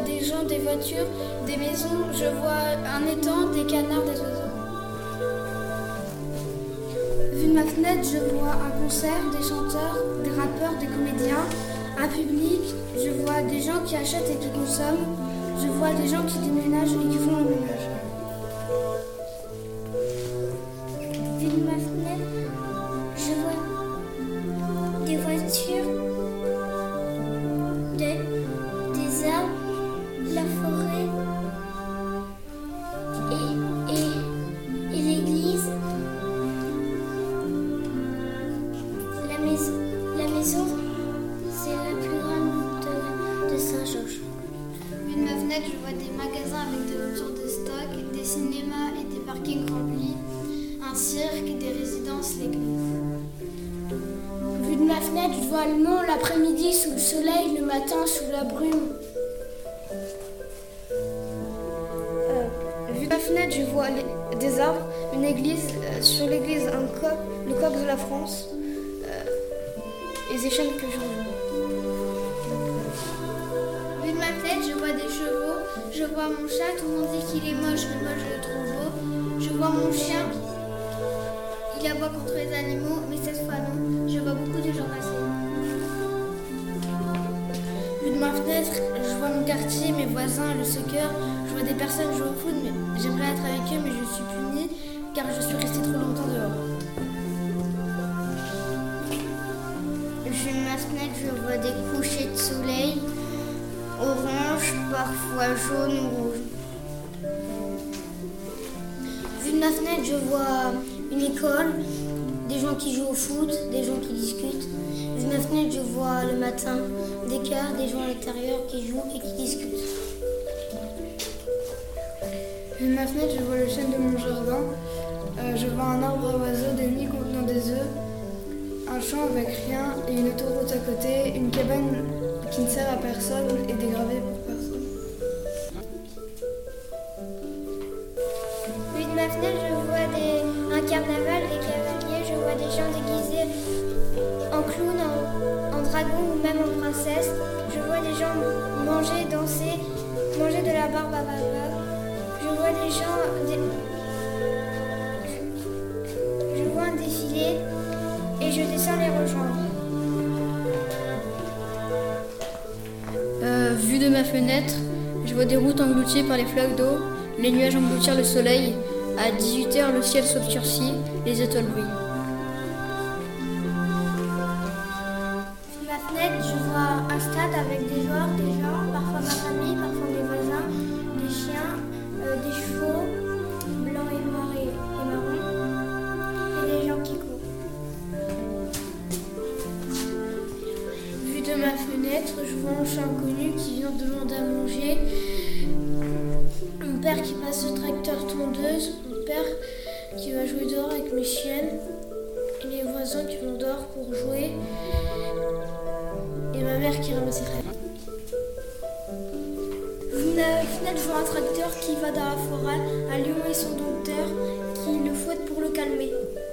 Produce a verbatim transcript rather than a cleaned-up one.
des gens, des voitures, des maisons, je vois un étang, des canards, des oiseaux. Vu de ma fenêtre, je vois un concert, des chanteurs, des rappeurs, des comédiens, un public, je vois des gens qui achètent et qui consomment, je vois des gens qui déménagent et qui font le ménage. Vu de ma fenêtre, je vois des voitures, des, des arbres, la forêt et, et, et l'église, la maison. La maison, c'est la plus grande de, de Saint-Georges. Vu de ma fenêtre, je vois des magasins avec de ruptures de stock, des cinémas et des parkings remplis, un cirque, des résidences, l'église. Vu de ma fenêtre, je vois le monde l'après-midi sous le soleil, le matin sous la brume. Euh, vu de ma fenêtre, je vois les, des arbres, une église, euh, sur l'église un coq, le coq de la France, euh, et des chaînes que je rejoins. Vu de ma fenêtre, je vois des chevaux, je vois mon chat, tout le monde dit qu'il est moche, mais moi je le trouve beau. Je vois mon chien, il aboie contre les animaux, mais cette fois non, je vois beaucoup de gens passer. Vu de ma fenêtre, je vois mon quartier, mes voisins, le soccer, je vois des personnes jouer au foot, mais j'aimerais être avec eux, mais je suis punie car je suis restée trop longtemps dehors. Vu de ma fenêtre, je vois des couchers de soleil, orange, parfois jaune ou rouge. Vu de ma fenêtre, je vois une école, des gens qui jouent au foot, des gens qui discutent. Vu de ma fenêtre, je vois le matin des cars, des gens à l'extérieur qui jouent et qui discutent. Vu de ma fenêtre, je vois le chêne de mon jardin. Euh, je vois un arbre à oiseaux, des nids contenant des œufs, un champ avec rien et une autoroute à côté, une cabane qui ne sert à personne et des gravés pour personne. Vu de ma fenêtre, je vois des, un carnaval, des cavaliers, je vois des gens déguisés en clown, en, en dragon ou même en princesse. Je vois des gens manger, danser, manger de la barbe à papa. Je vois des gens... Des, je, je vois un défilé et je descends les rejoindre. Euh, vue de ma fenêtre, je vois des routes englouties par les flaques d'eau, les nuages engloutir le soleil. À dix-huit heures, le ciel s'obscurcit, les étoiles brillent. Sur ma fenêtre, je vois un stade avec des joueurs, des gens, parfois ma famille, parfois mes voisins, des chiens, euh, des chevaux, blancs et noirs et, et marrons, et des gens qui courent. Vu de ma fenêtre, je vois un chat inconnu qui vient demander à manger. Mon père qui passe au tracteur tondeuse, mon père qui va jouer dehors avec mes chiennes, et les voisins qui vont dehors pour jouer, et ma mère qui ramasse ses crêpes. Vu de ma fenêtre, je vois un tracteur qui va dans la forêt, un lion et son dompteur qui le fouette pour le calmer.